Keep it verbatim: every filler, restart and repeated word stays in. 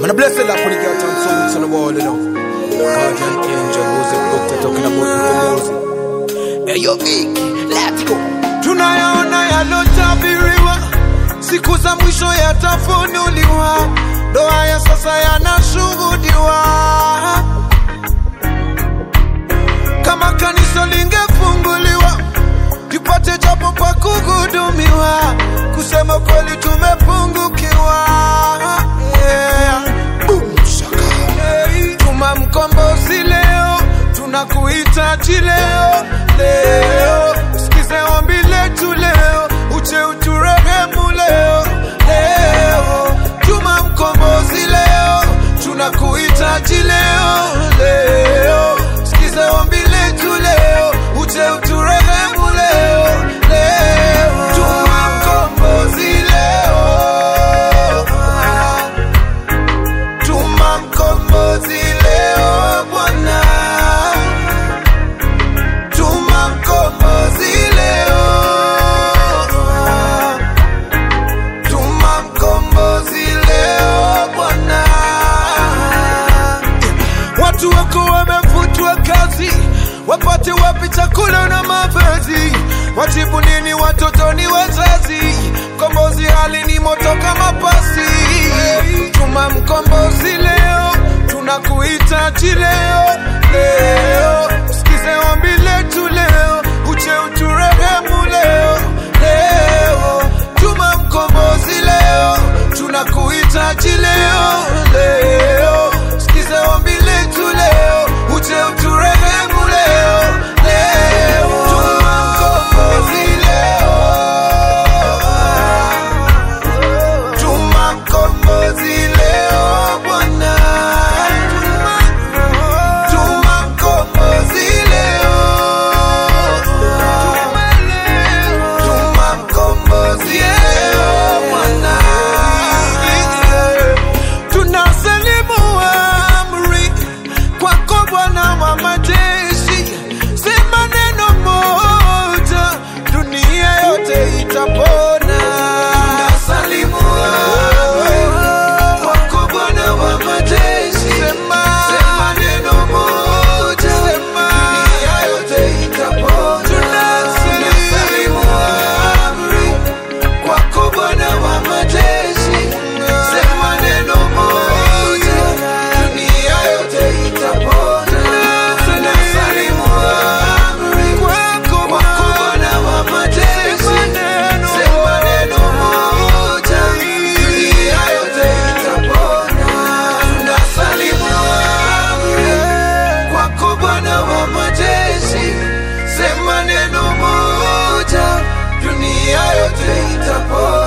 gonna bless the Lord for the girl and songs on the wall, you know. Guardian angel who's a doctor talking about the Moses. Hey yo Vicky, let's go. Tunayaona yalotabiriwa, siku za mwisho yatafunuliwa, ndoa ya sasa yanashuhudiwa. Kama kanisa lingefunguliwa, tupate japo pa kuhudumiwa, kusema kweli tumepungukiwa. Yeah. Boom, shaka. Hey. Tuma mkombozi leo, tunakuhitaji leo, leo. Sikize ombi letu leo, uje uturehemu leo, leo. Tuma mkombozi leo, tunakuhitaji leo, leo. Sikize ombi letu leo, uje uturehemu leo, leo. Tuma mkombozi leo, tuma mkombozi leo Bwana, tuma mkombozi leo, tuma mkombozi leo Bwana. Watu wako wamefutwa kazi, wapate wapi chakula na mavazi? Wajibu nini watoto ni wazazi? Mkombozi hali ni moto kama pasi. Tuma mkombozi leo, tunakuhitaji leo, leo. Sikize ombi letu leo, uje uturehemu leo, leo. Tuma mkombozi leo, tunakuhitaji leo, leo. Sikize ombi letu leo, uje uturehemu leo, leo. Tuma mkombozi leo, tuma mkombozi leo Bwana, tuma mkombozi leo, tuma mkombozi leo Bwana. Tunasalimu amri kwako Bwana wa majeshi, sema neno moja, dunia yote itapona. Tunasalimu amri kwako Bwana wa majeshi, sema sema neno moja, sema dunia yote itapona. Tunasalimu amri kwako Bwana wa majeshi, sema neno moja, dunia yote itapona. Tunasalimu amri kwako Bwana wa majeshi, sema neno moja, dunia yote itapona. Tunasalimu amri kwako Bwana wa majeshi, sema neno moja, dunia yote itapona.